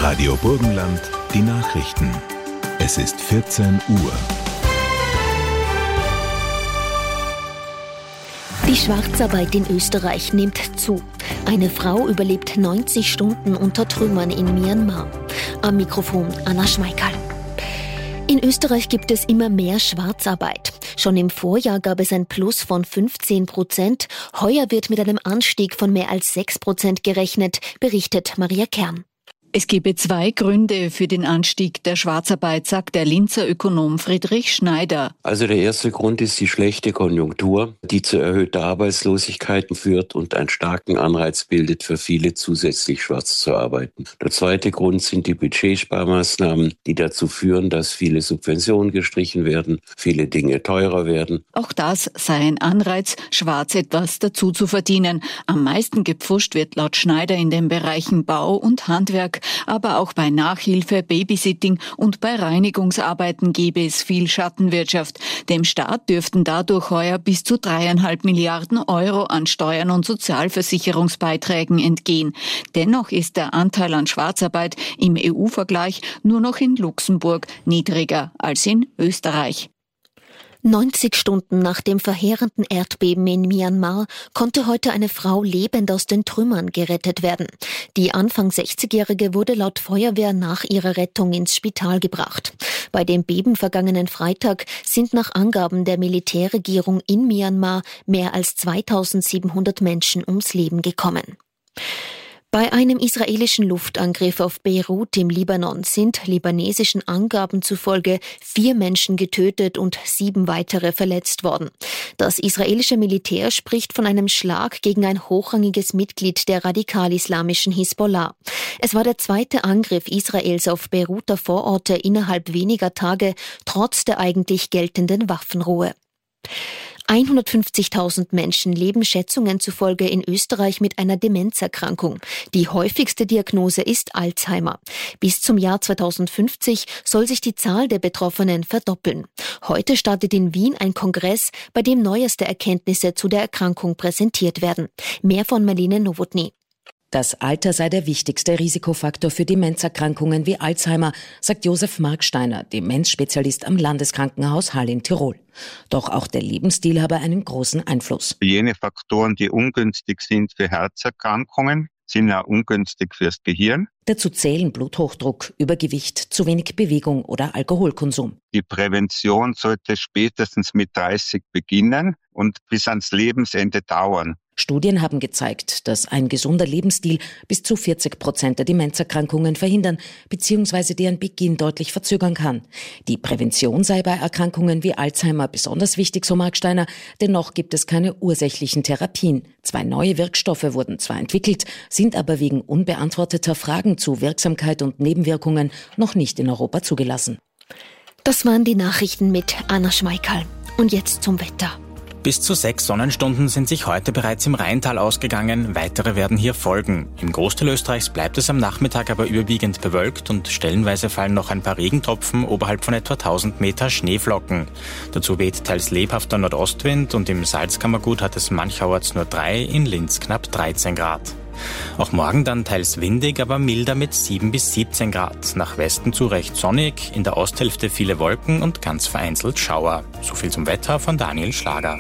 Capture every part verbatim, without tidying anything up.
Radio Burgenland, die Nachrichten. Es ist vierzehn Uhr. Die Schwarzarbeit in Österreich nimmt zu. Eine Frau überlebt neunzig Stunden unter Trümmern in Myanmar. Am Mikrofon Anna Schmeickerl. In Österreich gibt es immer mehr Schwarzarbeit. Schon im Vorjahr gab es ein Plus von fünfzehn Prozent. Heuer wird mit einem Anstieg von mehr als sechs Prozent gerechnet, berichtet Maria Kern. Es gebe zwei Gründe für den Anstieg der Schwarzarbeit, sagt der Linzer Ökonom Friedrich Schneider. Also der erste Grund ist die schlechte Konjunktur, die zu erhöhter Arbeitslosigkeit führt und einen starken Anreiz bildet, für viele zusätzlich schwarz zu arbeiten. Der zweite Grund sind die Budgetsparmaßnahmen, die dazu führen, dass viele Subventionen gestrichen werden, viele Dinge teurer werden. Auch das sei ein Anreiz, schwarz etwas dazu zu verdienen. Am meisten gepfuscht wird laut Schneider in den Bereichen Bau und Handwerk. Aber auch bei Nachhilfe, Babysitting und bei Reinigungsarbeiten gebe es viel Schattenwirtschaft. Dem Staat dürften dadurch heuer bis zu dreieinhalb Milliarden Euro an Steuern und Sozialversicherungsbeiträgen entgehen. Dennoch ist der Anteil an Schwarzarbeit im E U-Vergleich nur noch in Luxemburg niedriger als in Österreich. neunzig Stunden nach dem verheerenden Erdbeben in Myanmar konnte heute eine Frau lebend aus den Trümmern gerettet werden. Die Anfang sechzigjährige wurde laut Feuerwehr nach ihrer Rettung ins Spital gebracht. Bei dem Beben vergangenen Freitag sind nach Angaben der Militärregierung in Myanmar mehr als zweitausendsiebenhundert Menschen ums Leben gekommen. Bei einem israelischen Luftangriff auf Beirut im Libanon sind libanesischen Angaben zufolge vier Menschen getötet und sieben weitere verletzt worden. Das israelische Militär spricht von einem Schlag gegen ein hochrangiges Mitglied der radikal-islamischen Hisbollah. Es war der zweite Angriff Israels auf Beiruter Vororte innerhalb weniger Tage, trotz der eigentlich geltenden Waffenruhe. hundertfünfzigtausend Menschen leben Schätzungen zufolge in Österreich mit einer Demenzerkrankung. Die häufigste Diagnose ist Alzheimer. Bis zum Jahr zweitausendfünfzig soll sich die Zahl der Betroffenen verdoppeln. Heute startet in Wien ein Kongress, bei dem neueste Erkenntnisse zu der Erkrankung präsentiert werden. Mehr von Marlene Nowotny. Das Alter sei der wichtigste Risikofaktor für Demenzerkrankungen wie Alzheimer, sagt Josef Marksteiner, Demenzspezialist am Landeskrankenhaus Hall in Tirol. Doch auch der Lebensstil habe einen großen Einfluss. Jene Faktoren, die ungünstig sind für Herzerkrankungen, sind auch ungünstig fürs Gehirn. Dazu zählen Bluthochdruck, Übergewicht, zu wenig Bewegung oder Alkoholkonsum. Die Prävention sollte spätestens mit dreißig beginnen und bis ans Lebensende dauern. Studien haben gezeigt, dass ein gesunder Lebensstil bis zu vierzig Prozent der Demenzerkrankungen verhindern bzw. deren Beginn deutlich verzögern kann. Die Prävention sei bei Erkrankungen wie Alzheimer besonders wichtig, so Marksteiner, denn noch gibt es keine ursächlichen Therapien. Zwei neue Wirkstoffe wurden zwar entwickelt, sind aber wegen unbeantworteter Fragen zu Wirksamkeit und Nebenwirkungen noch nicht in Europa zugelassen. Das waren die Nachrichten mit Anna Schmeickerl. Und jetzt zum Wetter. Bis zu sechs Sonnenstunden sind sich heute bereits im Rheintal ausgegangen, weitere werden hier folgen. Im Großteil Österreichs bleibt es am Nachmittag aber überwiegend bewölkt und stellenweise fallen noch ein paar Regentropfen oberhalb von etwa tausend Meter Schneeflocken. Dazu weht teils lebhafter Nordostwind und im Salzkammergut hat es mancherorts nur drei, in Linz knapp dreizehn Grad. Auch morgen dann teils windig, aber milder mit sieben bis siebzehn Grad. Nach Westen zu recht sonnig, in der Osthälfte viele Wolken und ganz vereinzelt Schauer. So viel zum Wetter von Daniel Schlager.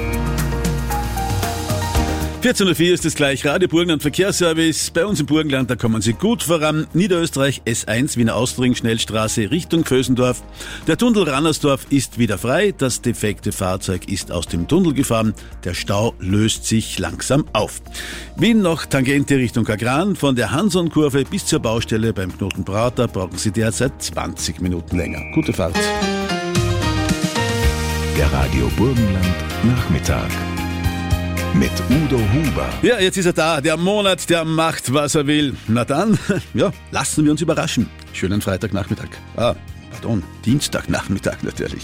vierzehn Uhr vier ist es gleich, Radio Burgenland Verkehrsservice. Bei uns im Burgenland, da kommen Sie gut voran. Niederösterreich S eins, Wiener Austring, Schnellstraße Richtung Vösendorf. Der Tunnel Rannersdorf ist wieder frei. Das defekte Fahrzeug ist aus dem Tunnel gefahren. Der Stau löst sich langsam auf. Wien noch Tangente Richtung Kagran. Von der Hanson-Kurve bis zur Baustelle beim Knoten Prater brauchen Sie derzeit zwanzig Minuten länger. Gute Fahrt. Der Radio Burgenland Nachmittag. Mit Udo Huber. Ja, jetzt ist er da. Der Monat, der macht, was er will. Na dann, ja, lassen wir uns überraschen. Schönen Freitagnachmittag. Ah, pardon, Dienstagnachmittag natürlich.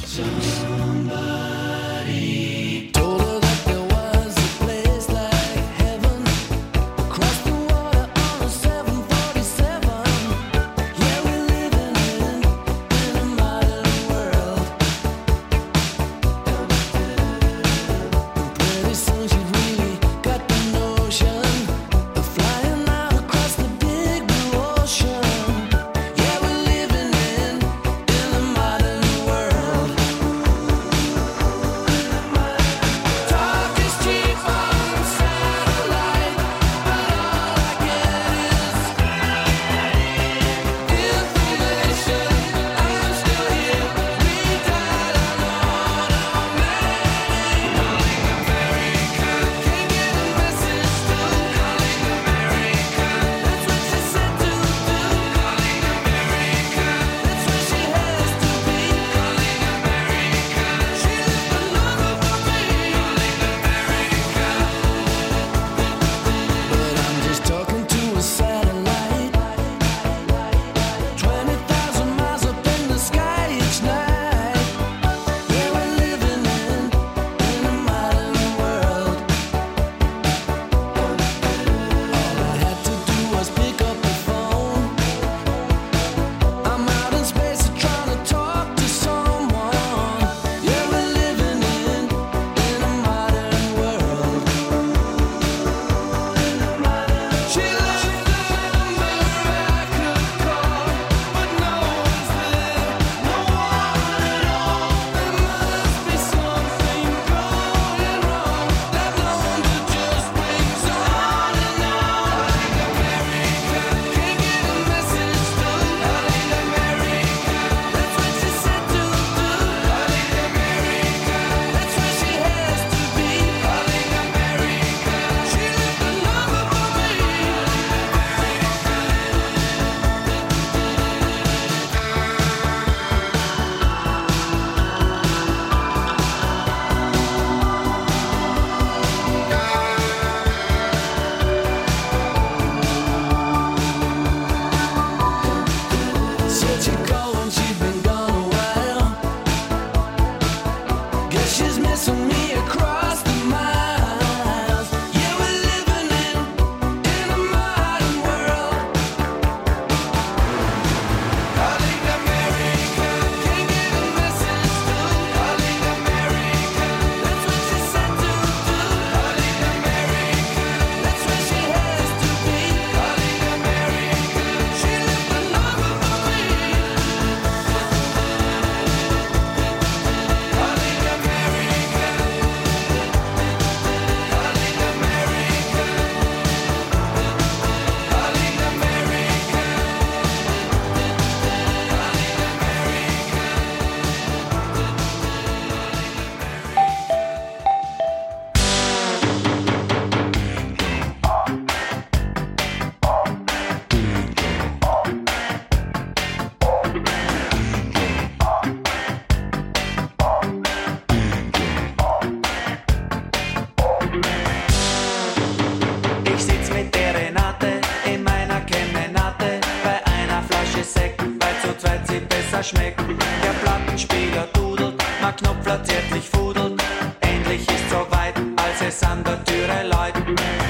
besser schmeckt. Der Plattenspieler dudelt, mein Knopfler zärtlich fudelt. Endlich ist soweit, als es an der Türe läutet.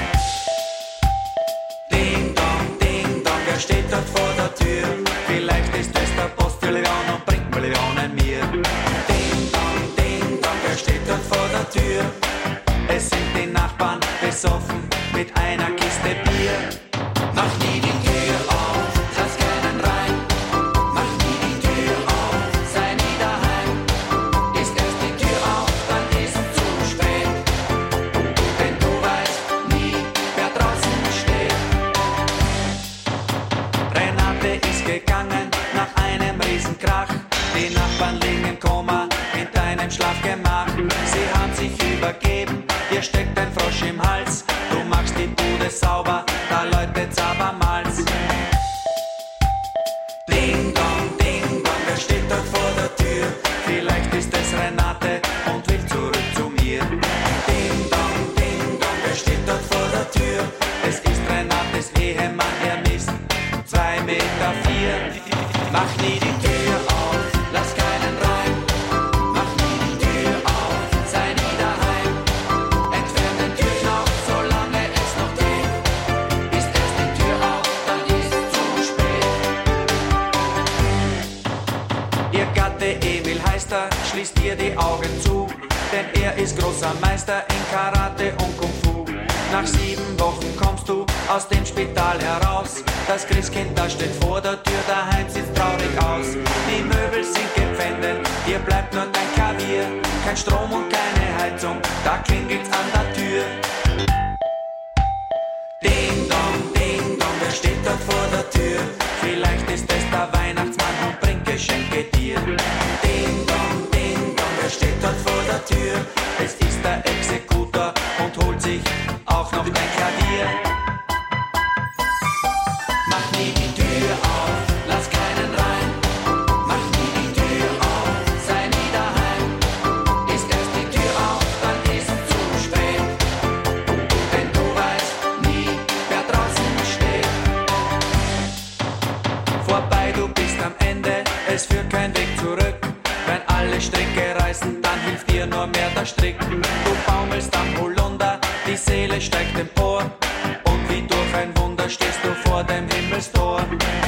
Ding dong, ding dong, wer steht dort vor der Tür? Vielleicht ist es der Postillon und bringt Millionen mir. Ding dong, ding dong, wer steht dort vor der Tür? Es sind die Nachbarn besoffen mit einer Kiste Bier. Mach nie die Tür auf, lass keinen rein. Mach nie die Tür auf, sei nie daheim. Ist erst die Tür auf, dann ist zu spät. Denn du weißt nie, wer draußen steht. Renate ist gegangen nach einem Riesenkrach. Die Nachbarn liegen im Koma in deinem Schlafgemach. Sie haben sich übergeben, dir steckt ein Frosch im Hals. Du machst die Bude sauber, da läutet's abermals. Ding dong, ding dong, wer steht dort vor der Tür? Vielleicht ist es Renate und will zurück zu mir. Ding dong, ding dong, wer steht dort vor der Tür? Es ist Renates Ehemann, er misst zwei Meter vier. Mach nie die Tür auf, lass keinen rein. Mach nie die Tür auf, sei nie daheim. Entfern den Türknopf, solange es noch geht. Ist erst die Tür auf, dann ist zu spät. Ihr Gatte Emil heißt er, schließt ihr die Augen zu, denn er ist großer Meister in Karate und Kung Fu. Nach sieben Wochen kommst du aus dem Spital heraus. Das Christkind, das steht vor der Tür, daheim sieht's traurig aus. Die Möbel sind gepfändet, dir bleibt nur dein Klavier. Kein Strom und keine Heizung, da klingelt's an der Tür. Ding dong, ding dong, wer steht dort vor der Tür? Vielleicht ist es der Weihnachtsmann und bringt Geschenke dir. Ding dong, ding dong, wer steht dort vor der Tür? Es ist der Exekutor und holt sich auch noch dein Klavier. Mach nie die Tür auf, lass keinen rein. Mach nie die Tür auf, sei nie daheim. Ist erst die Tür auf, dann ist zu spät. Denn du weißt nie, wer draußen steht. Vorbei, du bist am Ende, es führt kein Weg zurück. Wenn alle Stricke reißen, dann hilft dir nur mehr der Strick. Du baumelst am Holunder, die Seele steigt empor. Und wie durch ein Wunder stehst du vor dem Himmelstor.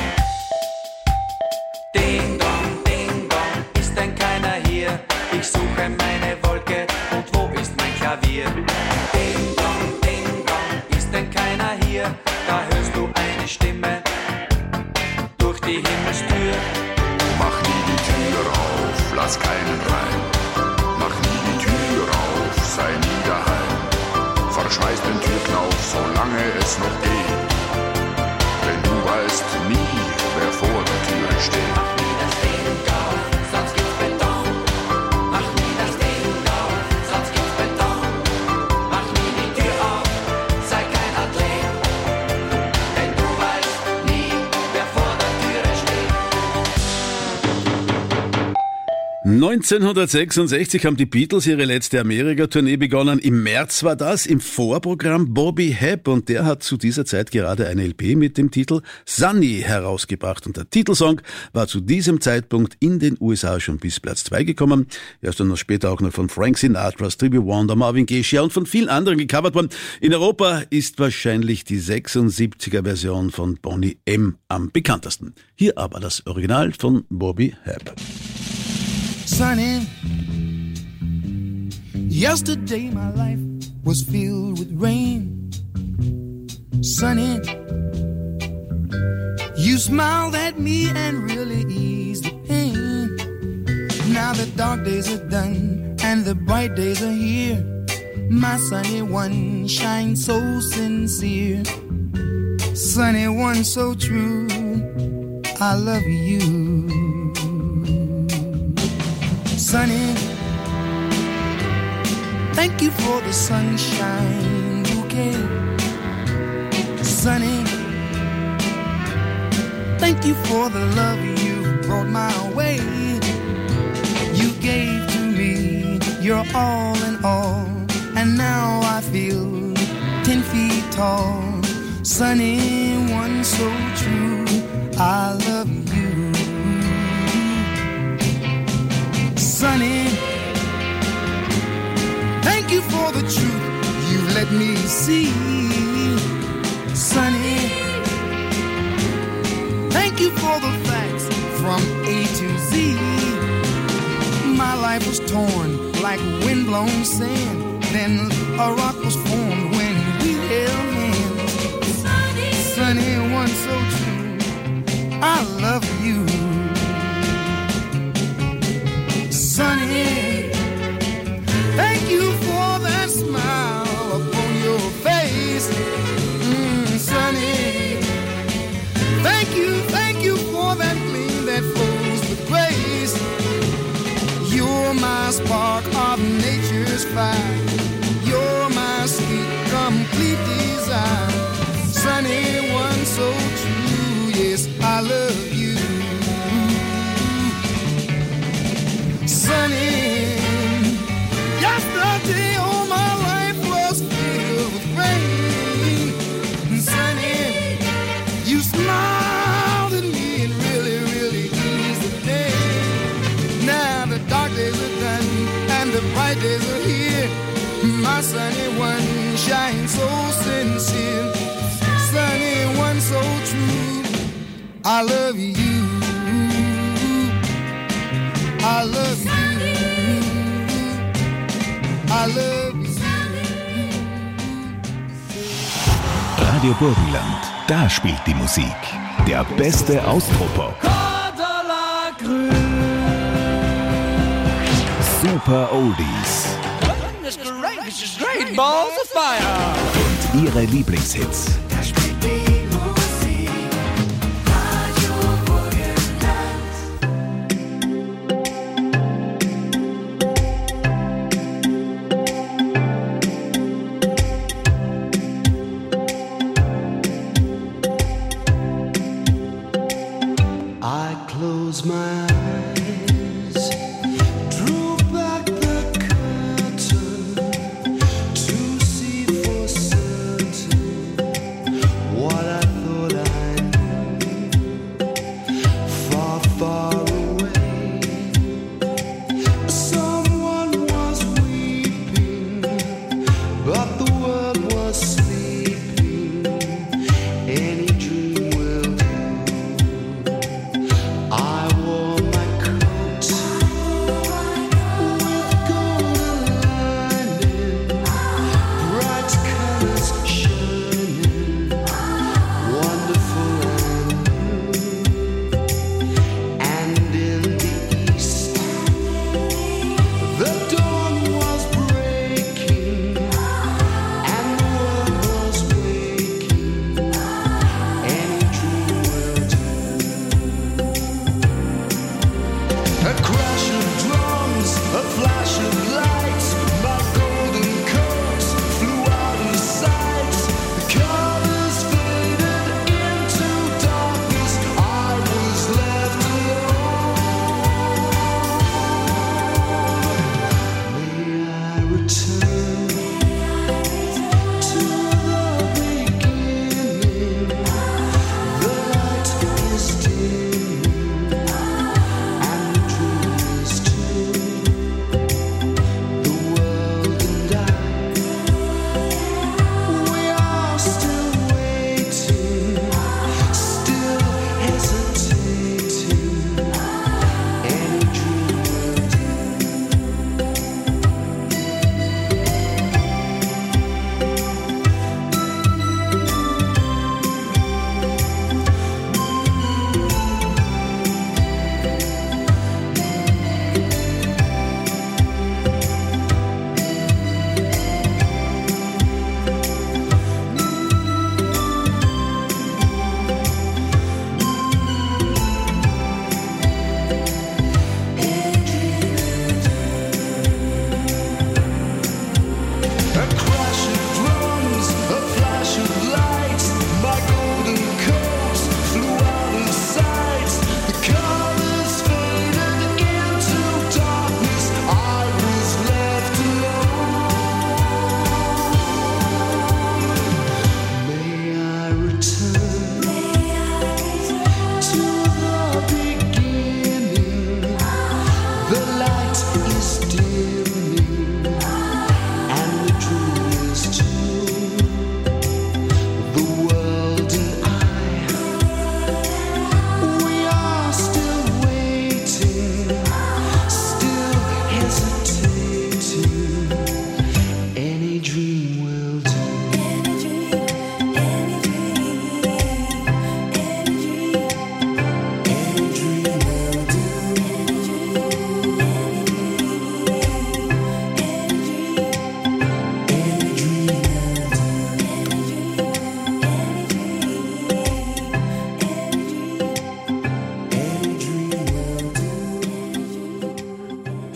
Ding dong, ding dong, ist denn keiner hier? Ich suche meine Wolke und wo ist mein Klavier? Ding dong, ding dong, ist denn keiner hier? Da hörst du eine Stimme durch die Himmelstür. Mach nie die Tür auf, lass keinen rein. Mach nie die Tür auf, sei nie daheim. Verschmeiß den Türknauf, solange es noch geht. Denn du weißt nie, wer vor der Tür steht. Mach nie das Ding auf, sonst gibt's Beton. Mach nie das Ding auf, sonst gibt's Beton. Mach nie die Tür auf, sei kein Athlet. Denn du weißt nie, wer vor der Türe steht. neunzehnhundertsechsundsechzig haben die Beatles ihre letzte Amerika-Tournee begonnen. Im März war das, im Vorprogramm Bobby Hebb, und der hat zu dieser Zeit gerade eine L P mit dem Titel Sunny herausgebracht. Und der Titelsong war zu diesem Zeitpunkt in den U S A schon bis Platz zwei gekommen. Er ist dann noch später auch noch von Frank Sinatra, Stevie Wonder, Marvin Gaye, Cher und von vielen anderen gecovert worden. In Europa ist wahrscheinlich die sechsundsiebziger-Version von Boney M. am bekanntesten. Hier aber das Original von Bobby Hebb. Sunny, yesterday my life was filled with rain. Sunny, you smiled at me and really eased the pain. Now the dark days are done and the bright days are here. My sunny one shines so sincere. Sunny one so true, I love you. Sunny, thank you for the sunshine bouquet. Sunny, thank you for the love you brought my way. You gave to me your all in all, and now I feel ten feet tall. Sunny, one so true, I love you. Sunny, thank you for the truth you let me see. Sunny, thank you for the facts from A to Z. My life was torn like windblown sand. Then a rock was formed when we held hands. Sunny, Sunny, one so true, I love you. Sunny, thank you for that smile upon your face. Mm, Sunny, thank you, thank you for that gleam that flows with grace. You're my spark of nature's fire. You're my sweet, complete desire. Sunny, one so true, yes, I love you. Sunny, yesterday all my life was filled with rain. Sunny, you smiled at me and really, really eased the day. Now the dark days are done and the bright days are here. My sunny one shines so sincere. Sunny one so true, I love you. I love you. I love you. Radio Burgenland, da spielt die Musik. Der beste Austropop. Super Oldies. Und ihre Lieblingshits. Da spielt die Musik. Radio Burgenland. I close my eyes, drew back the curtain to see for certain what I thought I knew. Far, far away, someone was weeping, but the world was sleeping. Any dream will do. I wore my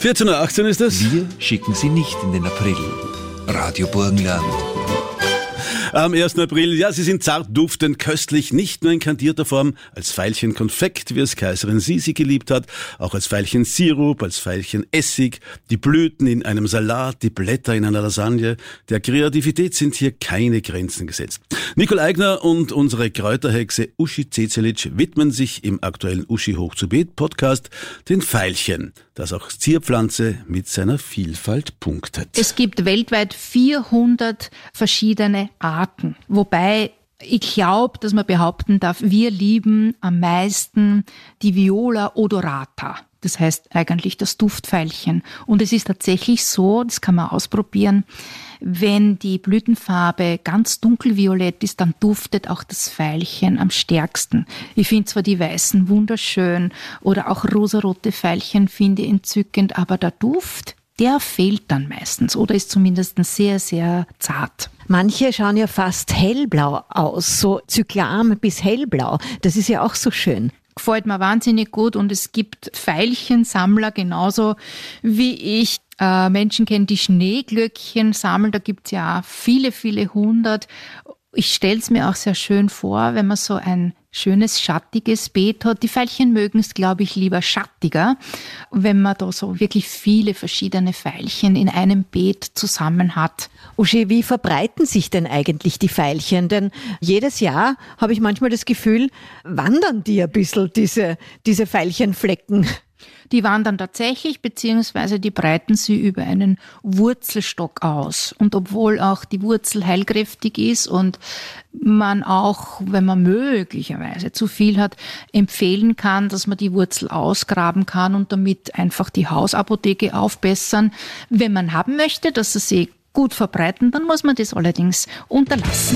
vierzehn Uhr achtzehn ist es. Wir schicken Sie nicht in den April. Radio Burgenland. Am ersten April, ja, sie sind zart duftend, köstlich, nicht nur in kandierter Form, als Veilchen Konfekt, wie es Kaiserin Sisi geliebt hat, auch als Veilchen Sirup, als Veilchen Essig, die Blüten in einem Salat, die Blätter in einer Lasagne. Der Kreativität sind hier keine Grenzen gesetzt. Nicole Eigner und unsere Kräuterhexe Uschi Cecelic widmen sich im aktuellen Uschi Hoch zu Beet Podcast den Veilchen, das auch Zierpflanze mit seiner Vielfalt punktet. Es gibt weltweit vierhundert verschiedene Arten, wobei ich glaube, dass man behaupten darf, wir lieben am meisten die Viola odorata. Das heißt eigentlich das Duftveilchen. Und es ist tatsächlich so, das kann man ausprobieren, wenn die Blütenfarbe ganz dunkelviolett ist, dann duftet auch das Veilchen am stärksten. Ich finde zwar die weißen wunderschön oder auch rosarote Veilchen finde ich entzückend, aber der Duft, der fehlt dann meistens oder ist zumindest sehr, sehr zart. Manche schauen ja fast hellblau aus, so Zyklam bis hellblau. Das ist ja auch so schön. Gefällt mir wahnsinnig gut und es gibt Veilchensammler genauso wie ich. Äh, Menschen kennen, die Schneeglöckchen sammeln, da gibt es ja viele, viele hundert. Ich stelle es mir auch sehr schön vor, wenn man so ein schönes, schattiges Beet hat. Die Veilchen mögen es, glaube ich, lieber schattiger, wenn man da so wirklich viele verschiedene Veilchen in einem Beet zusammen hat. Uschi, wie verbreiten sich denn eigentlich die Veilchen? Denn jedes Jahr habe ich manchmal das Gefühl, wandern die ein bisschen, diese, diese Veilchenflecken. Die wandern tatsächlich, beziehungsweise die breiten sie über einen Wurzelstock aus. Und obwohl auch die Wurzel heilkräftig ist und man auch, wenn man möglicherweise zu viel hat, empfehlen kann, dass man die Wurzel ausgraben kann und damit einfach die Hausapotheke aufbessern. Wenn man haben möchte, dass sie sich gut verbreiten, dann muss man das allerdings unterlassen.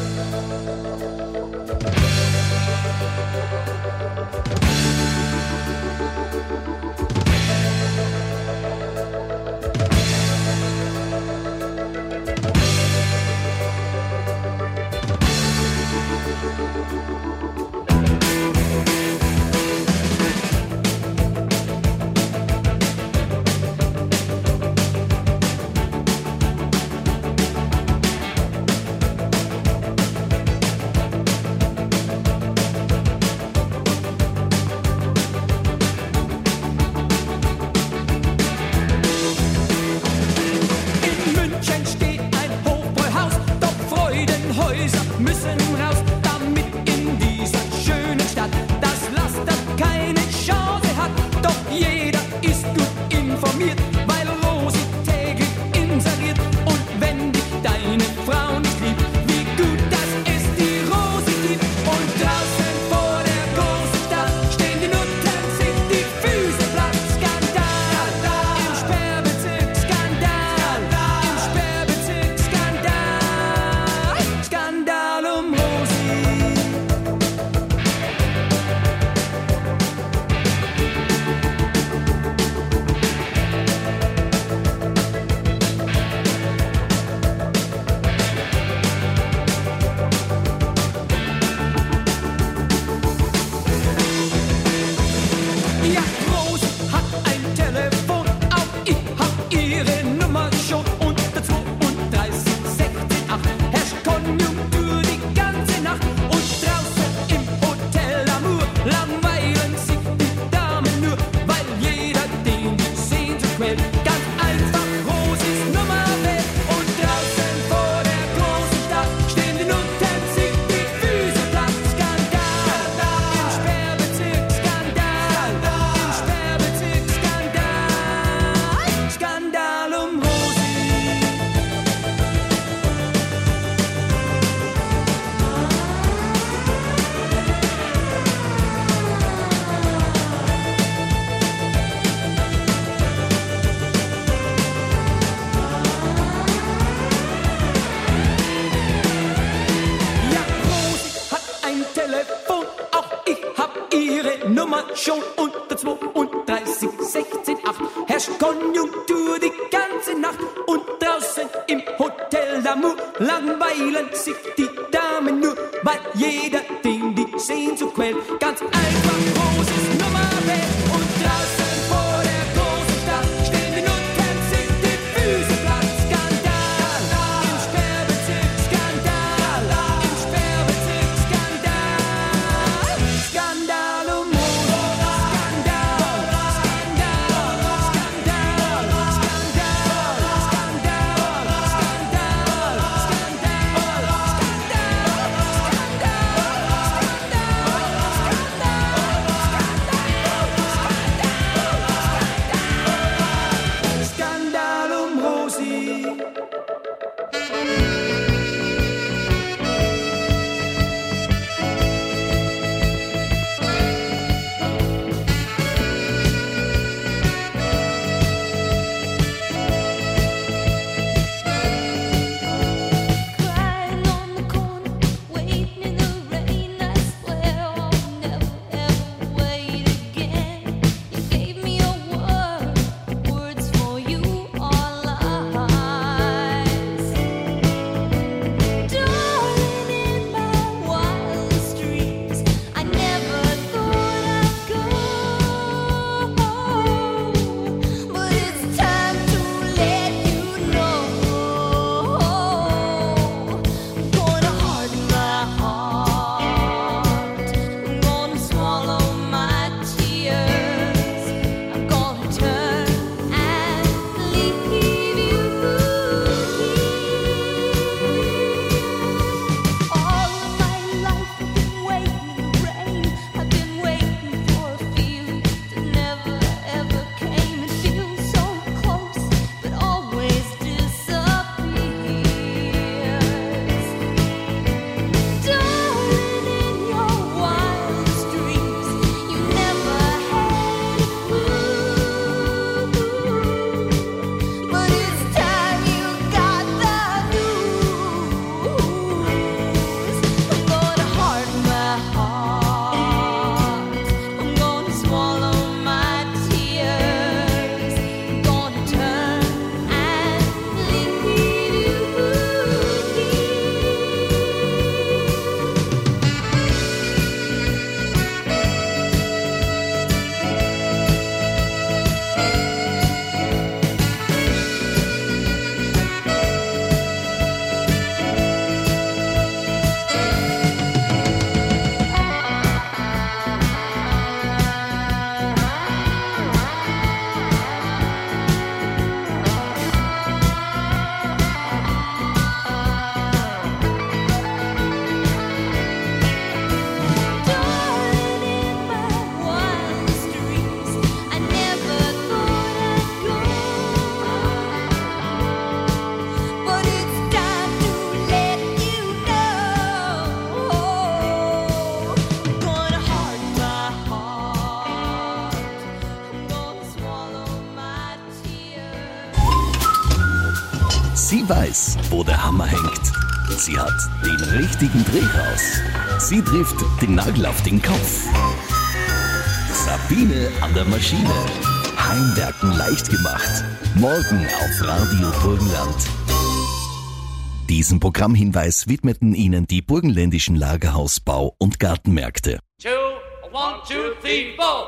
Nummer schon unter zweiunddreißig sechzehn acht. Herrscht Konjunktur die ganze Nacht und draußen im Hotel d'Amour langweilen sich die Damen nur, weil jeder den die Sehnsucht quält. Ganz einfach, großes Nummer wählt und draußen vor der großen Stadt steht Sie weiß, wo der Hammer hängt. Sie hat den richtigen Drehraus. Sie trifft den Nagel auf den Kopf. Sabine an der Maschine. Heimwerken leicht gemacht. Morgen auf Radio Burgenland. Diesen Programmhinweis widmeten Ihnen die burgenländischen Lagerhaus-, Bau- und Gartenmärkte. Two, one, two, three, four.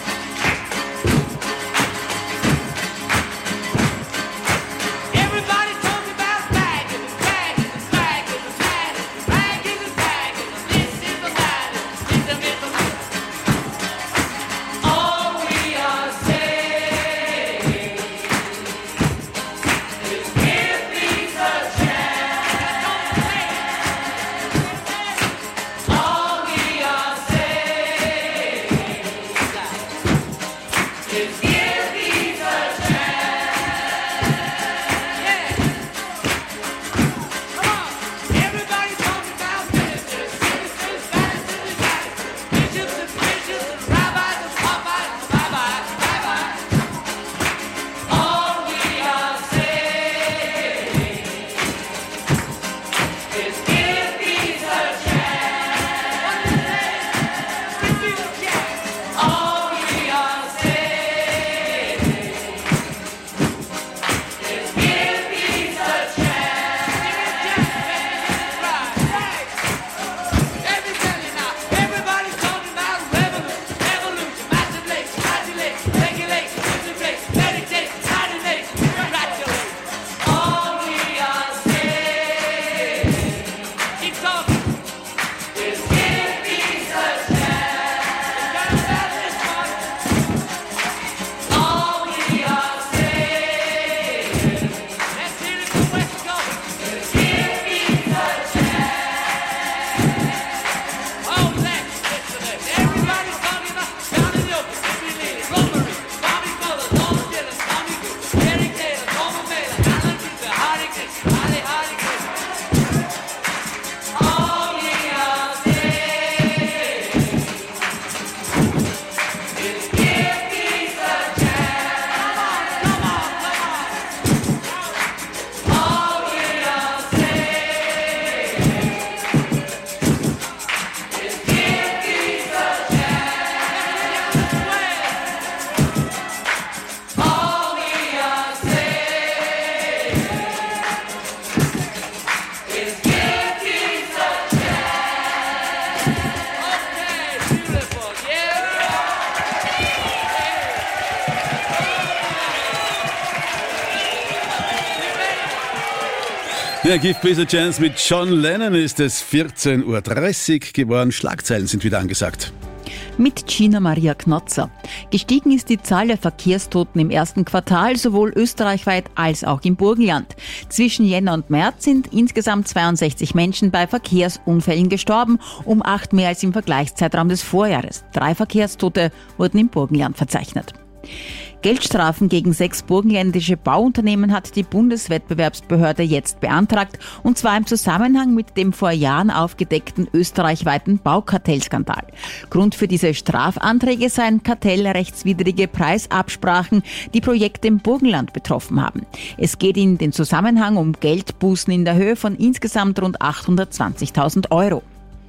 Ja, Give Peace a Chance mit John Lennon ist es vierzehn Uhr dreißig geworden. Schlagzeilen sind wieder angesagt. Mit Gina Maria Knotzer. Gestiegen ist die Zahl der Verkehrstoten im ersten Quartal, sowohl österreichweit als auch im Burgenland. Zwischen Jänner und März sind insgesamt zweiundsechzig Menschen bei Verkehrsunfällen gestorben, um acht mehr als im Vergleichszeitraum des Vorjahres. Drei Verkehrstote wurden im Burgenland verzeichnet. Geldstrafen gegen sechs burgenländische Bauunternehmen hat die Bundeswettbewerbsbehörde jetzt beantragt, und zwar im Zusammenhang mit dem vor Jahren aufgedeckten österreichweiten Baukartellskandal. Grund für diese Strafanträge seien kartellrechtswidrige Preisabsprachen, die Projekte im Burgenland betroffen haben. Es geht in den Zusammenhang um Geldbußen in der Höhe von insgesamt rund achthundertzwanzigtausend Euro.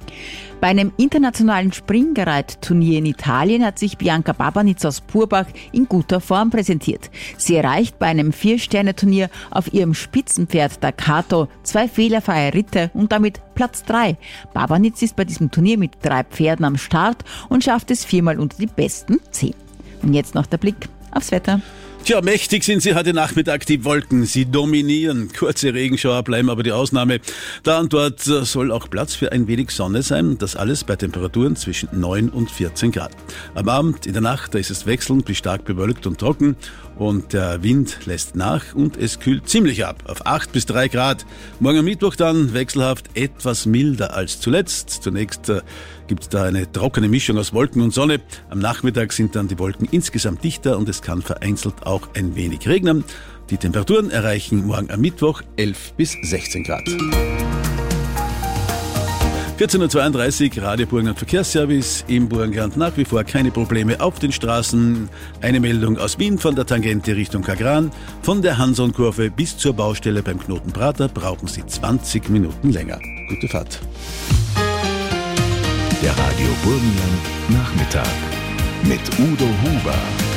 Bei einem internationalen Springgereit-Turnier in Italien hat sich Bianca Babanitz aus Purbach in guter Form präsentiert. Sie erreicht bei einem Vier-Sterne-Turnier auf ihrem Spitzenpferd Dakato zwei fehlerfreie Ritte und damit Platz drei. Babanitz ist bei diesem Turnier mit drei Pferden am Start und schafft es viermal unter die besten zehn. Und jetzt noch der Blick aufs Wetter. Tja, mächtig sind sie heute Nachmittag, die Wolken. Sie dominieren. Kurze Regenschauer bleiben aber die Ausnahme. Da und dort soll auch Platz für ein wenig Sonne sein. Das alles bei Temperaturen zwischen neun und vierzehn Grad. Am Abend, in der Nacht, da ist es wechselnd bis stark bewölkt und trocken. Und der Wind lässt nach und es kühlt ziemlich ab, auf acht bis drei Grad. Morgen am Mittwoch dann wechselhaft etwas milder als zuletzt. Zunächst äh, gibt es da eine trockene Mischung aus Wolken und Sonne. Am Nachmittag sind dann die Wolken insgesamt dichter und es kann vereinzelt auch ein wenig regnen. Die Temperaturen erreichen morgen am Mittwoch elf bis sechzehn Grad. vierzehn Uhr zweiunddreißig, Radio Burgenland Verkehrsservice im Burgenland. Nach wie vor keine Probleme auf den Straßen. Eine Meldung aus Wien von der Tangente Richtung Kagran. Von der Hanson-Kurve bis zur Baustelle beim Knoten Prater brauchen Sie zwanzig Minuten länger. Gute Fahrt. Der Radio Burgenland Nachmittag mit Udo Huber.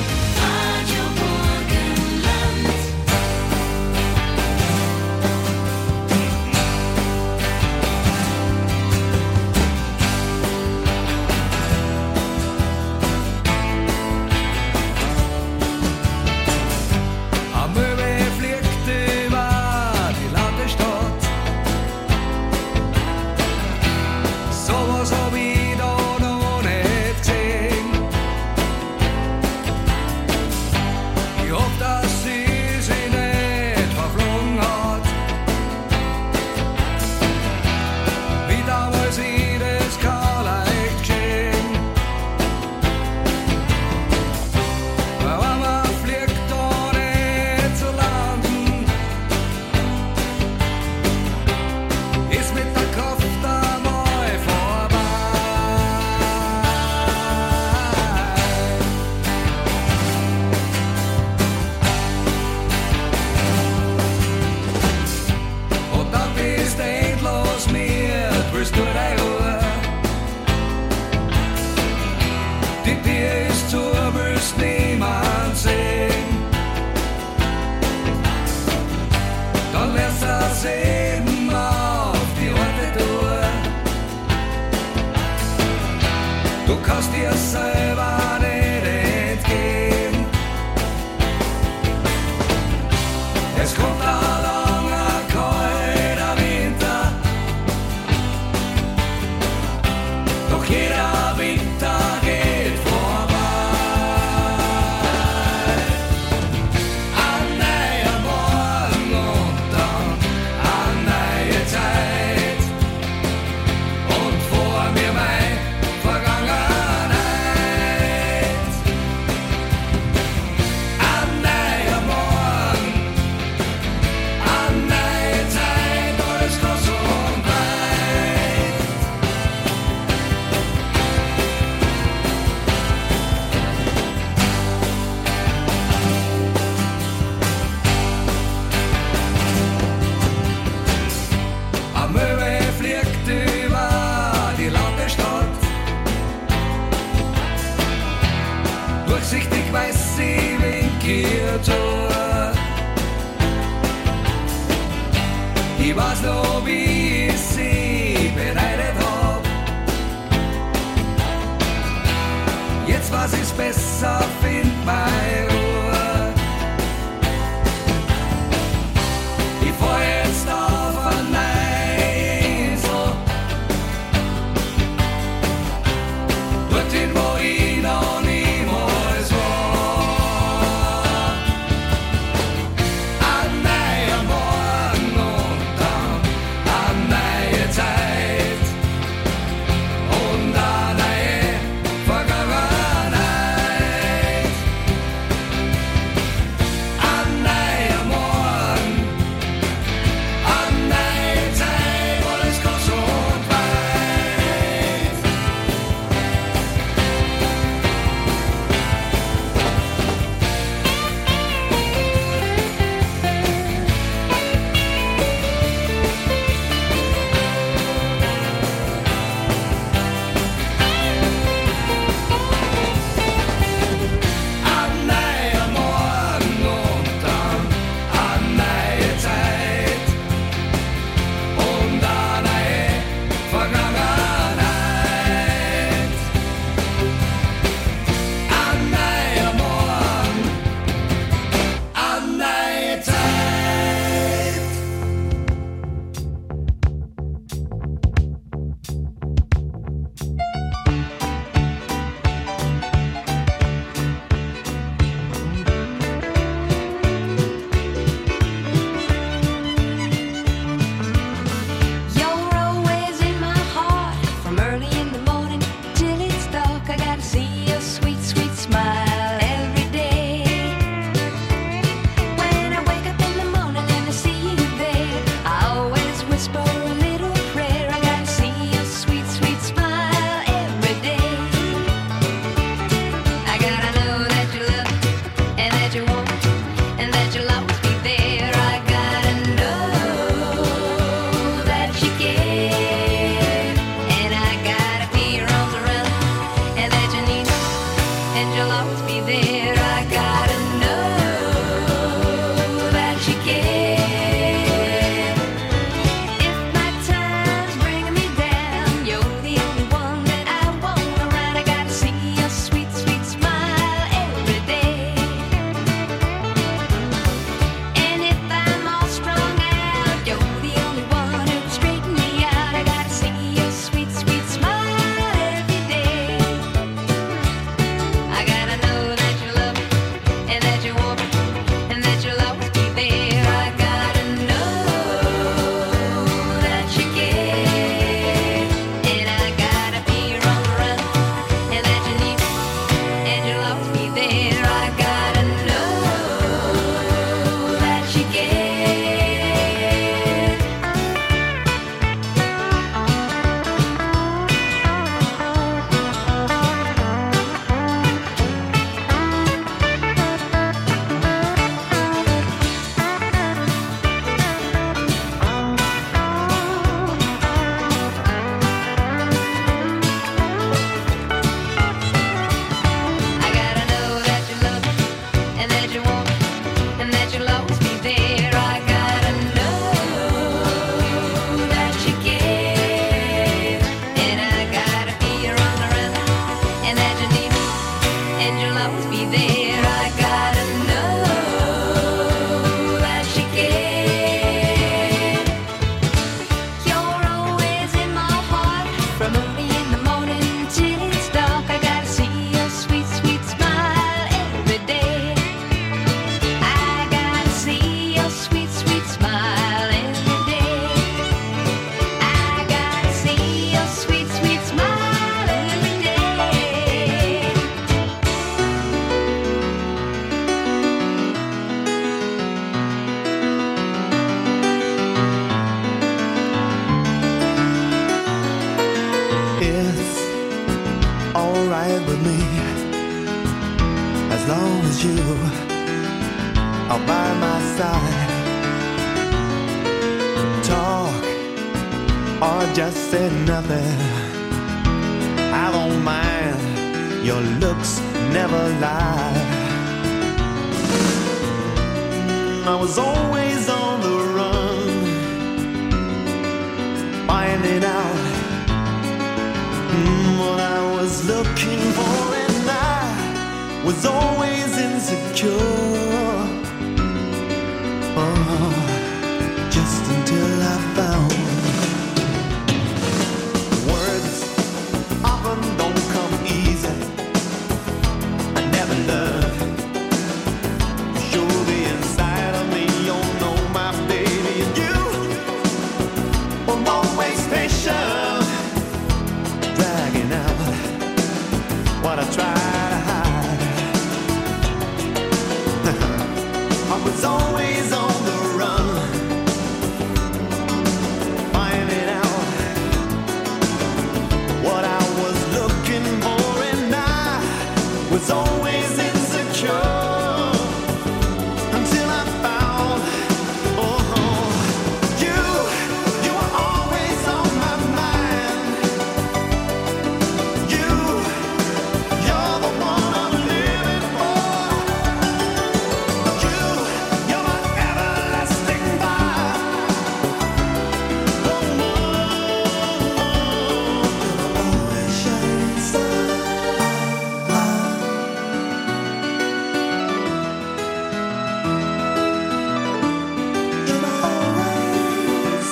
Ich weiß noch, wie ich sie beneidet hab. Jetzt weiß ich's besser, find meine Ruhe. Ich fahr jetzt auf eine neue Insel, dorthin, wo ich noch niemals war. Ein neuer Morgen und dann eine neue Zeit und eine neue Vergangenheit. as long as you are by my side. Talk or just say nothing, I don't mind, your looks never lie. I was always on the run, finding out mm, what I was looking for, and I was always insecure. Oh, just until I found words often don't come easy. I never learned to show the inside of me. Oh no, my baby, and you were always patient, dragging out what I tried to hide. I was always on the run, finding out what I was looking for, and I was always insecure until I found, oh, you, you were always on my mind. You, you're the one I'm living for. You, you're my everlasting fire. Oh, always shining star. You're my always.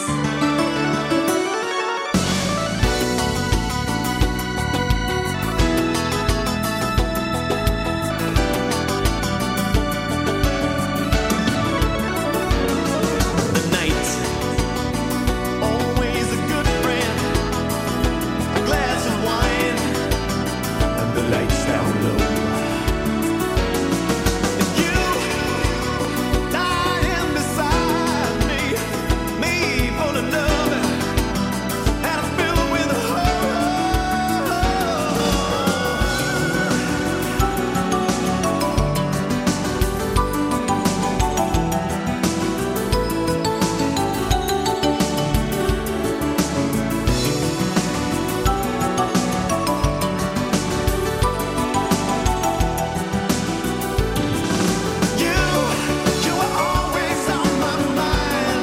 The night, always a good friend. A glass of wine and the lights down low. And you lying beside me, me full of love and filled with you, you were always on my mind.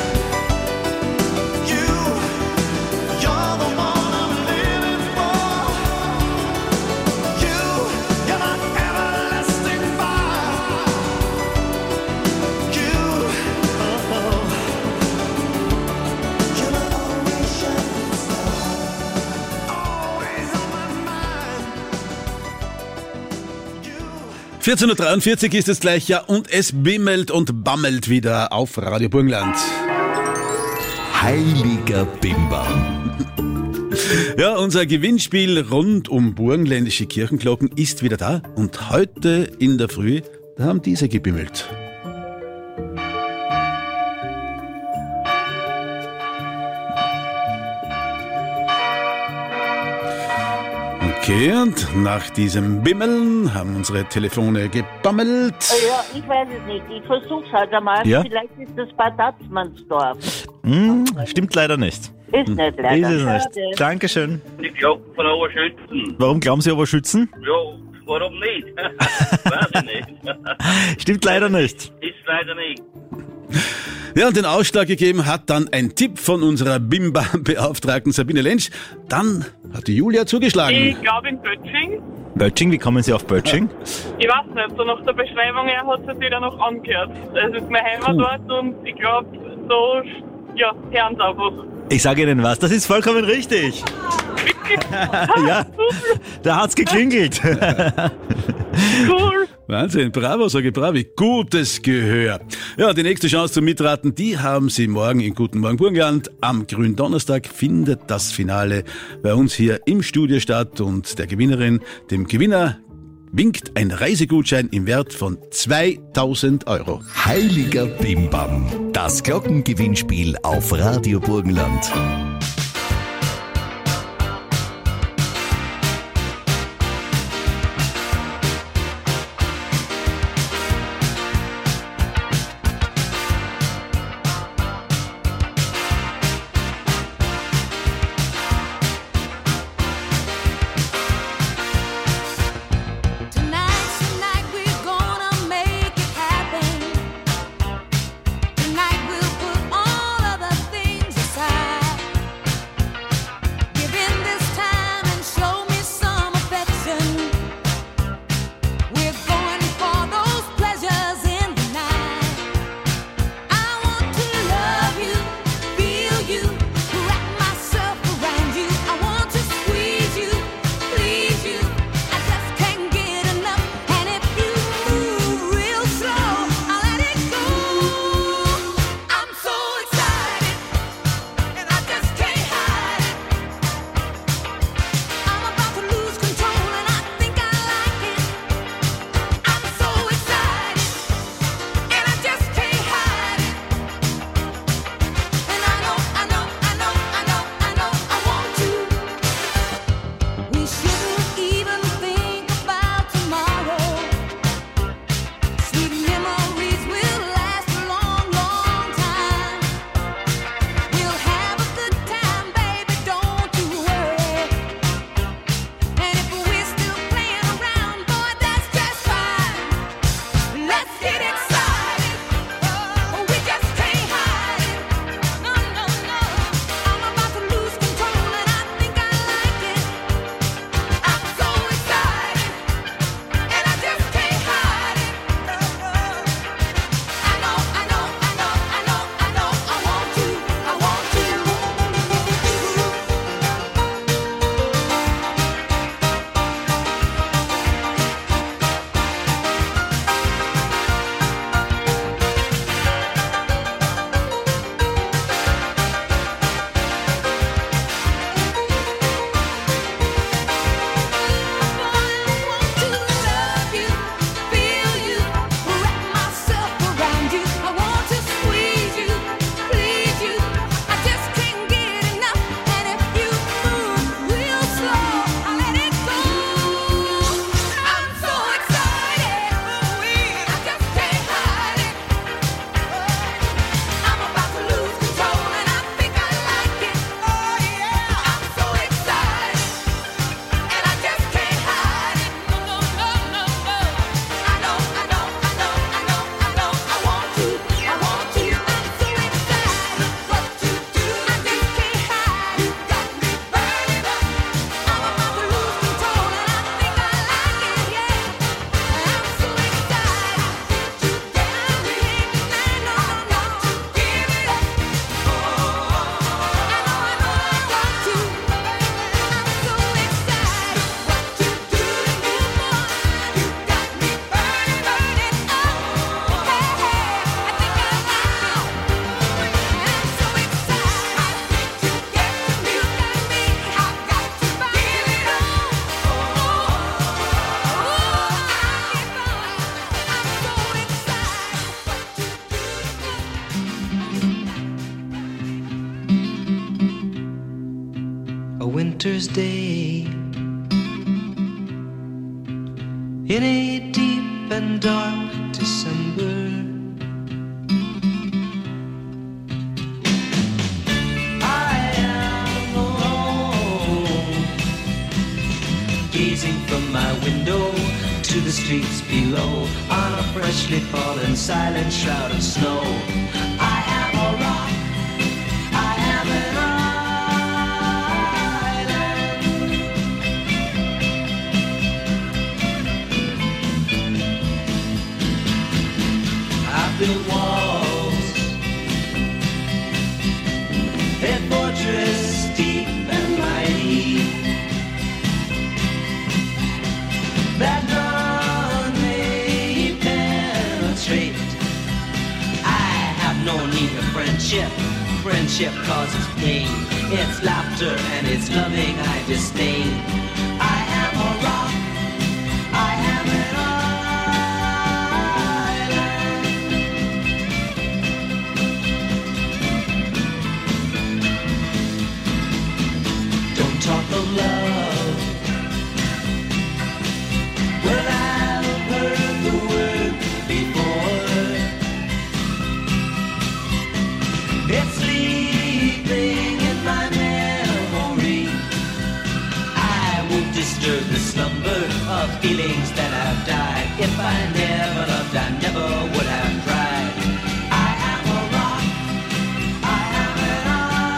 You, you're the one I'm living for. You, you're my everlasting fire. You, oh, you're my always shining star. Always on my mind. vierzehn Uhr dreiundvierzig ist es gleich, ja, und es bimmelt und bammelt wieder auf Radio Burgenland. Heiliger Bimbam. Ja, unser Gewinnspiel rund um burgenländische Kirchenglocken ist wieder da, und heute in der Früh, da haben diese gebimmelt. Okay, und nach diesem Bimmeln haben unsere Telefone gebammelt. Ja, ich weiß es nicht. Ich versuch's halt einmal. Ja? Vielleicht ist das Bad Atzmannsdorf. Hm, stimmt leider nicht. Ist nicht leider. Ist es Schade. nicht. Dankeschön. Die Glocken von Oberschützen. Warum glauben Sie Oberschützen? Ja, warum nicht? Weiß ich nicht. Stimmt leider nicht. Ist leider nicht. Ja, und den Ausschlag gegeben hat dann ein Tipp von unserer Bimba-Beauftragten Sabine Lentsch. Dann hat die Julia zugeschlagen. Ich glaube in Böttching. Böttching, wie kommen Sie auf Böttching? Ich weiß nicht, so nach der Beschreibung her hat es sich dann noch angehört. Es ist mein Heimatort und ich glaube, so, ja, hören Sie einfach. Ich sage Ihnen was, das ist vollkommen richtig. Ja, da hat's geklingelt. Cool. Wahnsinn, bravo, sage ich, bravo, gutes Gehör. Ja, die nächste Chance zum Mitraten, die haben Sie morgen in Guten Morgen Burgenland. Am Gründonnerstag findet das Finale bei uns hier im Studio statt, und der Gewinnerin, dem Gewinner, winkt ein Reisegutschein im Wert von zweitausend Euro. Heiliger Bimbam. Das Glockengewinnspiel auf Radio Burgenland. winter's day. In a deep and dark December, I am alone, gazing from my window to the streets below, on a freshly fallen silent shroud of snow. I am a rock, I am an island. I built walls, a fortress deep and mighty, that none may penetrate. I have no need of friendship. Friendship causes pain. It's laughter and it's loving I disdain. I am a rock, I am an island. Don't talk of love. Well, I've heard the word before. It's sleeping in my memory. I won't disturb the slumber of feelings that have died. If I never loved, I never would have tried. I am a rock, I am an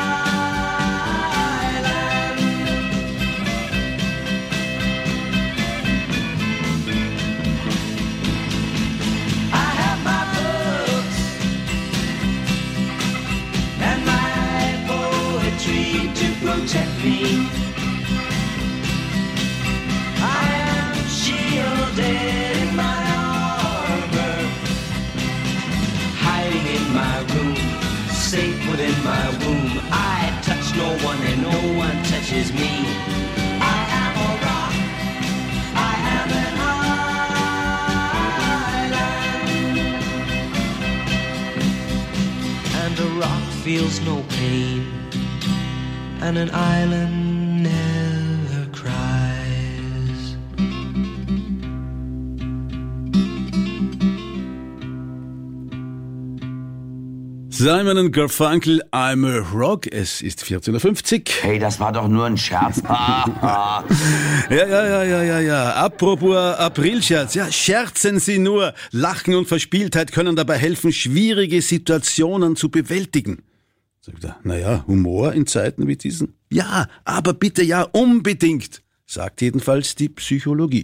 I have my books and my poetry to protect me. I am shielded in my armor, hiding in my room, safe within my womb. I touch no one and no one touches me. I am a rock, I am an island. And a rock feels no pain, and an island never cries. Simon und Garfunkel, I'm a Rock. Es ist vierzehn Uhr fünfzig. Hey, das war doch nur ein Scherz. ja, ja, ja, ja, ja, ja. Apropos Aprilscherz. Ja, scherzen Sie nur. Lachen und Verspieltheit können dabei helfen, schwierige Situationen zu bewältigen. Sagt er, naja, Humor in Zeiten wie diesen? Ja, aber bitte ja unbedingt, sagt jedenfalls die Psychologie.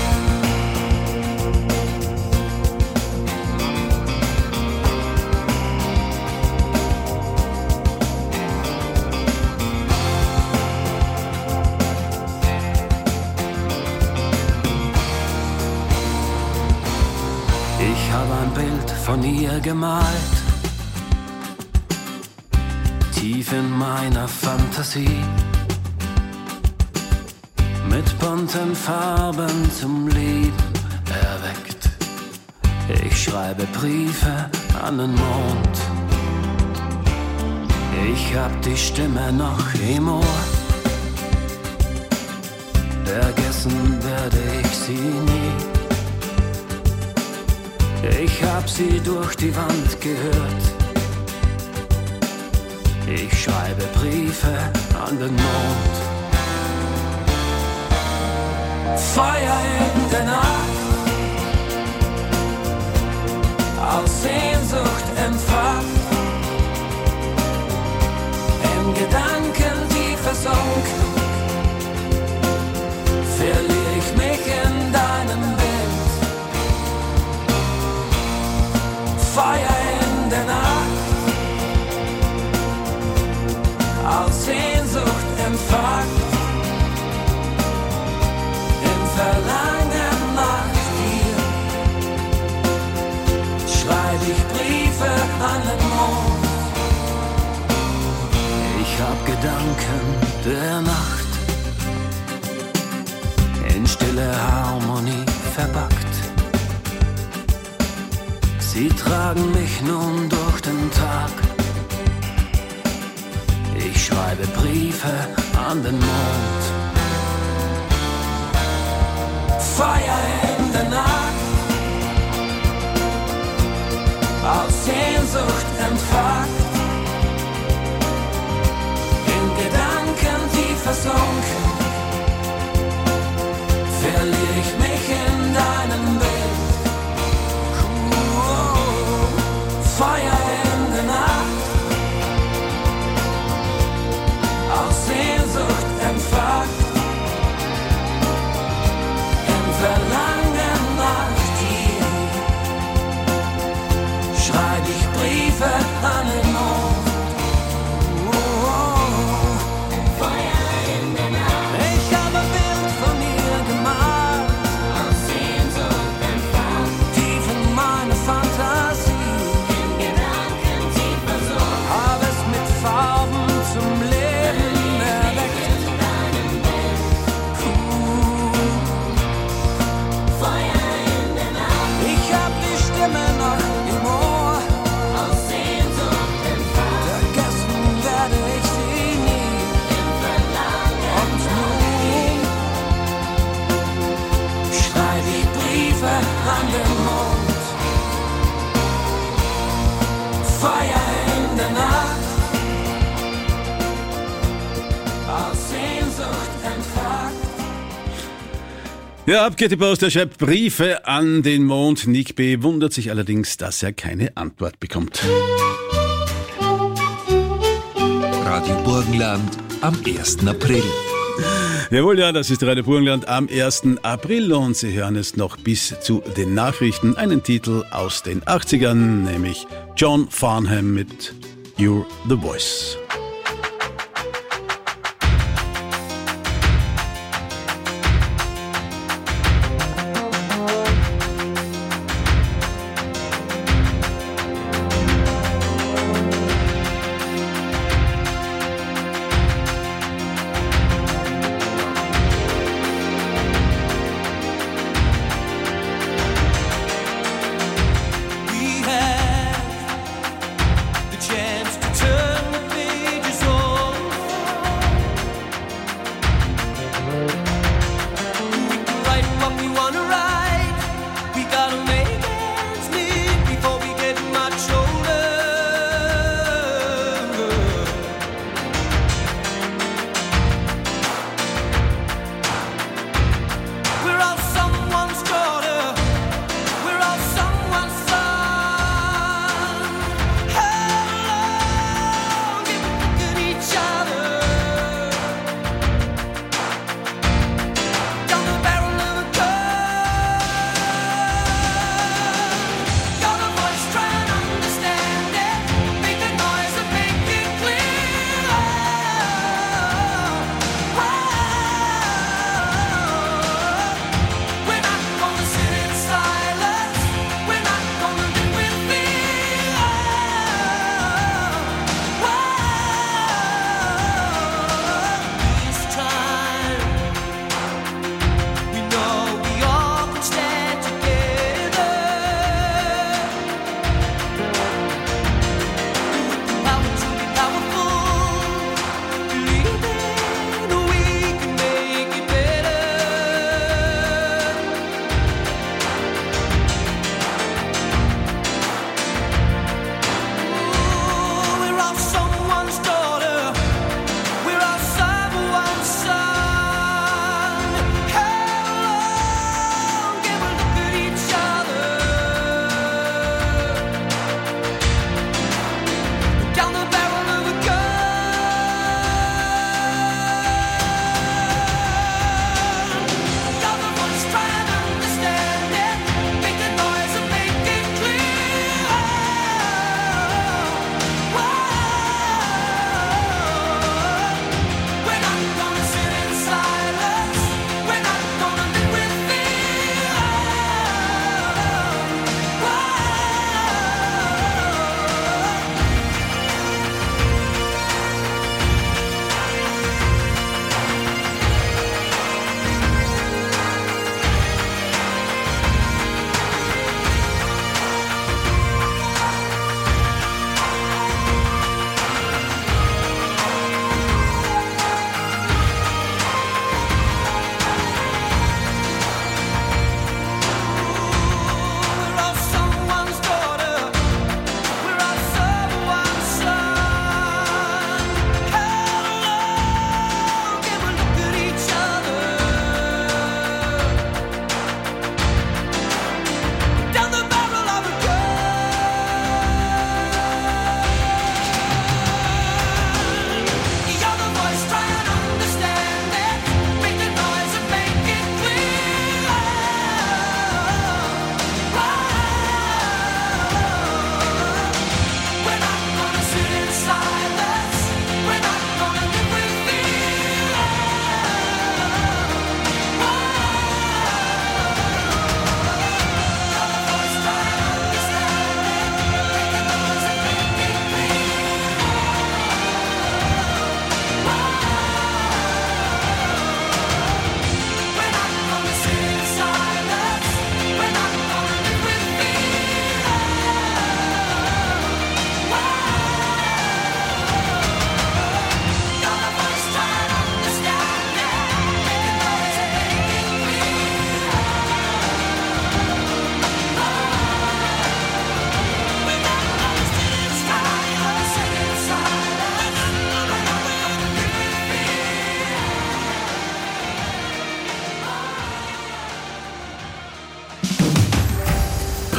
Ich habe ein Bild von ihr gemalt, tief in meiner Fantasie, mit bunten Farben zum Leben erweckt. Ich schreibe Briefe an den Mond, ich hab die Stimme noch im Ohr. Vergessen werde ich sie nie. Ich hab sie durch die Wand gehört. Ich schreibe Briefe an den Mond. Feuer in der Nacht, aus Sehnsucht entfacht, in Gedanken tief versunken, verliere ich mich in deinem Bild. Feuer in der Nacht, aus Sehnsucht entfacht, im Verlangen nach dir, schreib ich Briefe an den Mond. Ich hab Gedanken der Nacht, in stille Harmonie verpackt. Sie tragen mich nun durch den Tag. Ich schreibe Briefe an den Mond. Feuer in der Nacht, aus Sehnsucht entfacht, in Gedanken tief versunken, verliere ich mich in deinem Bild. Feuer in der Nacht, aus Sehnsucht entfacht, im Verlangen nach dir, schreib ich Briefe an den Mond. Oh, oh, oh. Feuer in der Nacht, ich habe ein Bild von dir gemalt, aus Sehnsucht entfacht, tief in meine Fantasie. Zum Leben erweckt. Feuer in der Nacht. Ich hab die Stimme noch im Ohr. Aus Sehnsucht entfacht. Vergessen werde ich sie nie. Im Verlangen. Und nun schreib ich Briefe an den Mond. Feuer in der Nacht. Ja, ab geht die Post, er schreibt Briefe an den Mond. Nick B. wundert sich allerdings, dass er keine Antwort bekommt. Radio Burgenland am ersten April. Jawohl, ja, das ist Radio Burgenland am ersten April und Sie hören es noch bis zu den Nachrichten. Einen Titel aus den achtzigern, nämlich John Farnham mit You're the Voice. We have the chance to turn the page.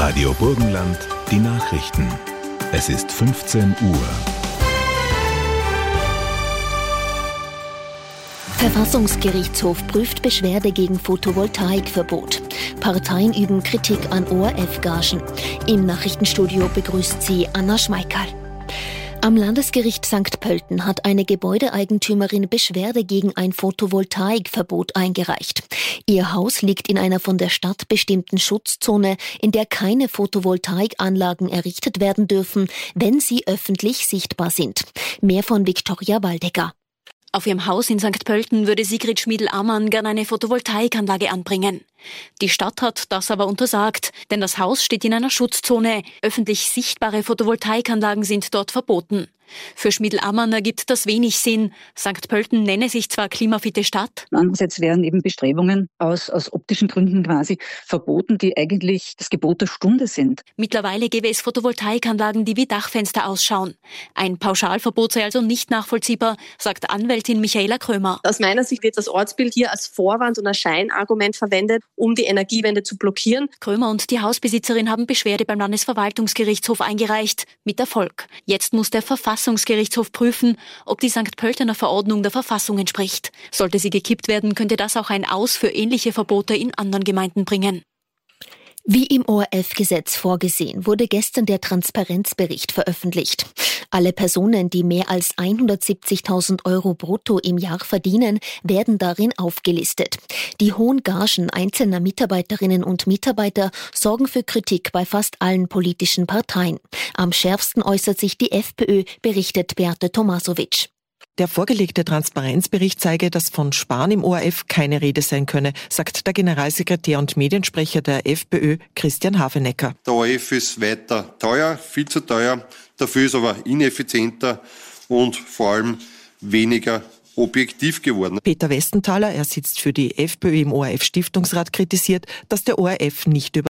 Radio Burgenland, die Nachrichten. Es ist fünfzehn Uhr. Verfassungsgerichtshof prüft Beschwerde gegen Photovoltaikverbot. Parteien üben Kritik an O R F-Gagen. Im Nachrichtenstudio begrüßt sie Anna Schmeikal. Am Landesgericht Sankt Pölten hat eine Gebäudeeigentümerin Beschwerde gegen ein Photovoltaikverbot eingereicht. Ihr Haus liegt in einer von der Stadt bestimmten Schutzzone, in der keine Photovoltaikanlagen errichtet werden dürfen, wenn sie öffentlich sichtbar sind. Mehr von Viktoria Waldecker. Auf ihrem Haus in Sankt Pölten würde Sigrid Schmiedl-Ammann gern eine Photovoltaikanlage anbringen. Die Stadt hat das aber untersagt, denn das Haus steht in einer Schutzzone. Öffentlich sichtbare Photovoltaikanlagen sind dort verboten. Für Schmiedl-Ammann ergibt das wenig Sinn. Sankt Pölten nenne sich zwar klimafitte Stadt. Andererseits werden eben Bestrebungen aus, aus optischen Gründen quasi verboten, die eigentlich das Gebot der Stunde sind. Mittlerweile gäbe es Photovoltaikanlagen, die wie Dachfenster ausschauen. Ein Pauschalverbot sei also nicht nachvollziehbar, sagt Anwältin Michaela Krömer. Aus meiner Sicht wird das Ortsbild hier als Vorwand und als Scheinargument verwendet, um die Energiewende zu blockieren. Krömer und die Hausbesitzerin haben Beschwerde beim Landesverwaltungsgerichtshof eingereicht. Mit Erfolg. Jetzt muss der Verfassungsgerichtshof prüfen, ob die Sankt Pöltener Verordnung der Verfassung entspricht. Sollte sie gekippt werden, könnte das auch ein Aus für ähnliche Verbote in anderen Gemeinden bringen. Wie im O R F-Gesetz vorgesehen, wurde gestern der Transparenzbericht veröffentlicht. Alle Personen, die mehr als hundertsiebzigtausend Euro brutto im Jahr verdienen, werden darin aufgelistet. Die hohen Gagen einzelner Mitarbeiterinnen und Mitarbeiter sorgen für Kritik bei fast allen politischen Parteien. Am schärfsten äußert sich die FPÖ, berichtet Beate Tomasovic. Der vorgelegte Transparenzbericht zeige, dass von Sparen im O R F keine Rede sein könne, sagt der Generalsekretär und Mediensprecher der FPÖ, Christian Havenecker. Der O R F ist weiter teuer, viel zu teuer, dafür ist aber ineffizienter und vor allem weniger objektiv geworden. Peter Westenthaler, er sitzt für die FPÖ im O R F-Stiftungsrat, kritisiert, dass der O R F nicht über